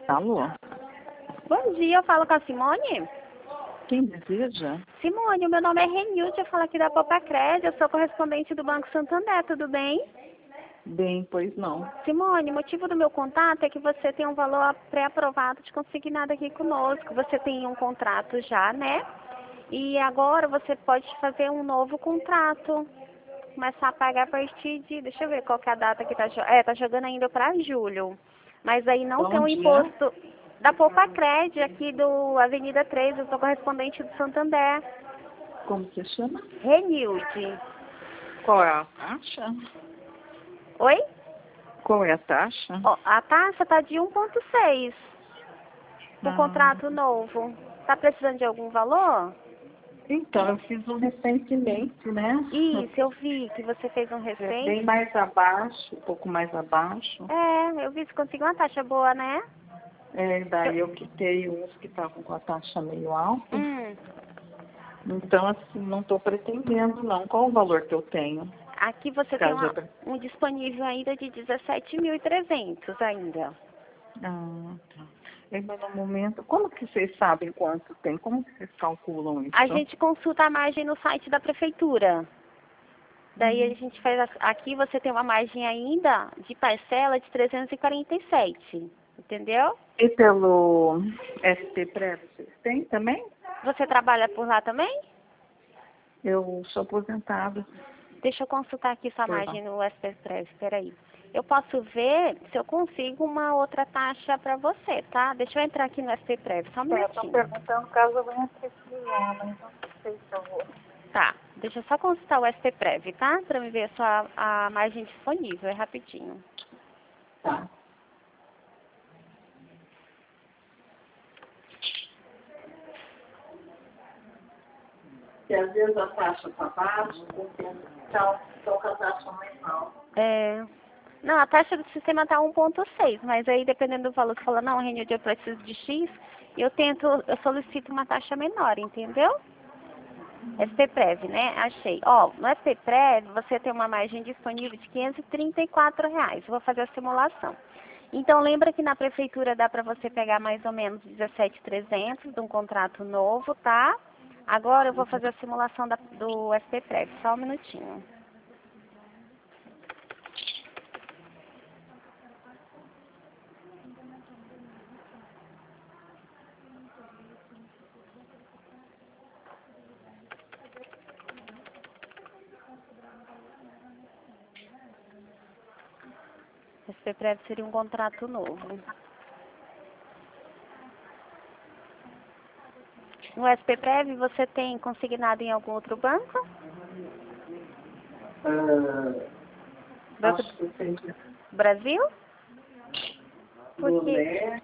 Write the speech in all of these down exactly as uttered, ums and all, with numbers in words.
Alô? Bom dia, eu falo com a Simone. Quem deseja? Simone, o meu nome é Renilde, eu falo aqui da Popacred, eu sou correspondente do Banco Santander, tudo bem? Bem, pois não. Simone, o motivo do meu contato é que você tem um valor pré-aprovado de consignado aqui conosco. Você tem um contrato já, né? E agora você pode fazer um novo contrato. Começar a pagar a partir de... Deixa eu ver qual que é a data que tá... jo- É, tá jogando ainda para julho. Mas aí não tem o Onde é? imposto da Popacred, aqui do Avenida três, eu sou correspondente do Santander. Como você chama? Renilde. Qual é a taxa? Oi? Qual é a taxa? Ó, a taxa tá de um ponto seis. Um Ah, contrato novo. Tá precisando de algum valor? então, eu fiz um recentemente, né? Isso, eu vi que você fez um É recente. bem mais abaixo, um pouco mais abaixo. É, eu vi que conseguiu uma taxa boa, né? É, daí Eu- eu quitei uns que estavam com a taxa meio alta. Hum, Então, assim, não estou pretendendo, não. Qual o valor que eu tenho? aqui você tem Caso eu... uma, pre- um disponível ainda de dezessete mil e trezentos ainda. Ah, tá. É, mas no momento, como que vocês sabem quanto tem? Como que vocês calculam A isso? gente consulta a margem no site da prefeitura. Daí a Hum. gente faz, as- aqui você tem uma margem ainda de parcela de trezentos e quarenta e sete, entendeu? E pelo S T Pré vocês têm também? Você trabalha por lá também? Eu sou aposentada. Deixa eu consultar aqui sua Por lá. margem no S P Prev, espera aí. Eu posso ver se eu consigo uma outra taxa para você, tá? Deixa eu entrar aqui no S P Prev, só um É, estão minutinho. perguntando caso eu venha precisar, mas eu não sei se eu vou. Tá, deixa eu só consultar o S P Prev, tá? Para me ver só a, a margem disponível, é rapidinho. Tá. Porque às vezes a taxa está baixa, porque então estão com a taxa mais alta. É... Não, a taxa do sistema tá um ponto seis, mas aí dependendo do valor, você fala, não, Renilde, eu preciso de X, eu tento, eu solicito uma taxa menor, entendeu? S P Prev, né? Achei. Ó, no S P Prev você tem uma margem disponível de quinhentos e trinta e quatro reais. Vou fazer a simulação. Então lembra que na prefeitura dá para você pegar mais ou menos dezessete mil e trezentos de um contrato novo, tá? Agora eu vou fazer a simulação da- do S P Prev. Só um minutinho. S P Prev seria um contrato novo. No S P Prev você tem consignado em algum outro banco? Ah, Banco acho que tem do Brasil? Porque, bolé.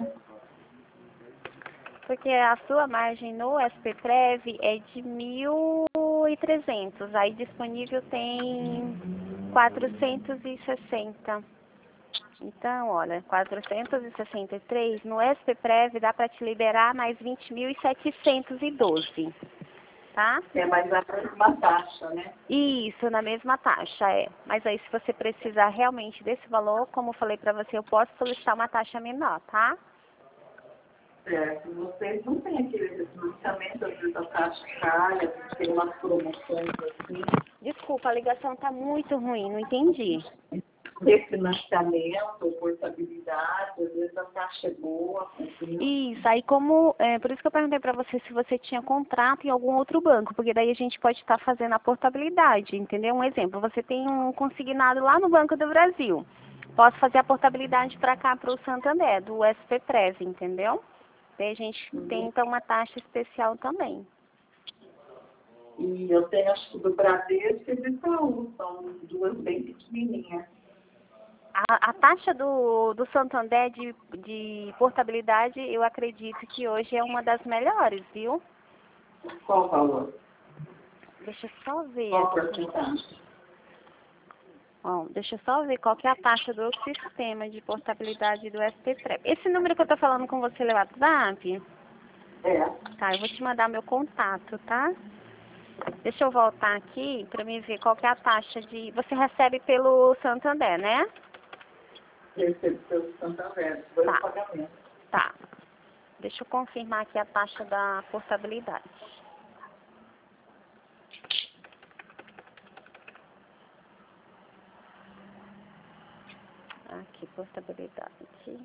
porque a sua margem no S P Prev é de mil e trezentos. Aí disponível tem quatrocentos e sessenta. Então, olha, quatrocentos e sessenta e três, no S P Prev dá para te liberar mais vinte mil setecentos e doze, tá? É mais a mesma taxa, né? Isso, na mesma taxa, é. Mas aí se você precisar realmente desse valor, como eu falei para você, eu posso solicitar uma taxa menor, tá? É, vocês não têm aquele financiamento, às vezes a taxa cai, às vezes tem umas promoções assim. Desculpa, a ligação tá muito ruim, não entendi. Refinanciamento, portabilidade, às vezes a taxa é boa, entendeu? Isso, aí como, é, por isso que eu perguntei para você se você tinha contrato em algum outro banco, porque daí a gente pode estar fazendo a portabilidade, entendeu? Um exemplo, você tem um consignado lá no Banco do Brasil. Posso fazer a portabilidade para cá, para o Santander, do S P Prev, entendeu? Daí a gente tem então uma taxa especial também. E eu tenho, acho que do Bradesco e do Itaú, são duas bem pequenininhas. A, a taxa do, do Santander de, de portabilidade, eu acredito que hoje é uma das melhores, viu? Qual o valor? Deixa eu só ver Qual a aqui. porcentagem? Ó, deixa eu só ver qual que é a taxa do sistema de portabilidade do S P Prev. Esse número que eu tô falando com você é o WhatsApp? É. Tá, eu vou te mandar meu contato, tá? Deixa eu voltar aqui para me ver qual que é a taxa de... Você recebe pelo Santander, né? Recebo pelo Santander, dois Tá. pagamentos. Tá. Deixa eu confirmar aqui a taxa da portabilidade. Aqui, portabilidade.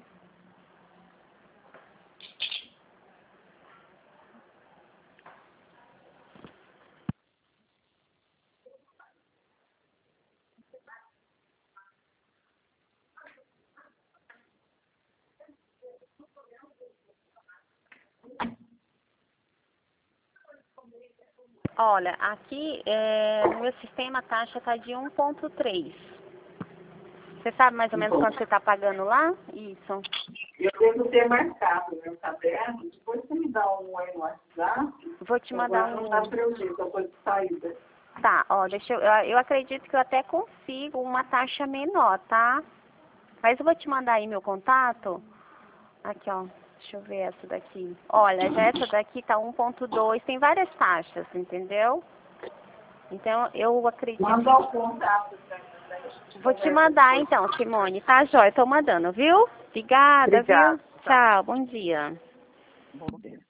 Olha, aqui é, no meu sistema a taxa está de um ponto três. Você sabe mais ou menos quanto você está pagando lá? Isso. Eu devo ter marcado meu caderno, depois você me dá um aí no WhatsApp. Vou te mandar Agora um... não dá para eu ver, eu tô de saída. Tá, ó, deixa eu... Eu eu acredito que eu até consigo uma taxa menor, tá? Mas eu vou te mandar aí meu contato. Aqui, ó. Deixa eu ver essa daqui. Olha, já essa daqui tá um ponto dois, tem várias taxas, entendeu? Então, eu acredito... Manda o contato pra mim. Vou te mandar então, Simone. Tá, jóia? Tô mandando, viu? Obrigada, Obrigada. viu? Tchau, bom dia. Bom dia.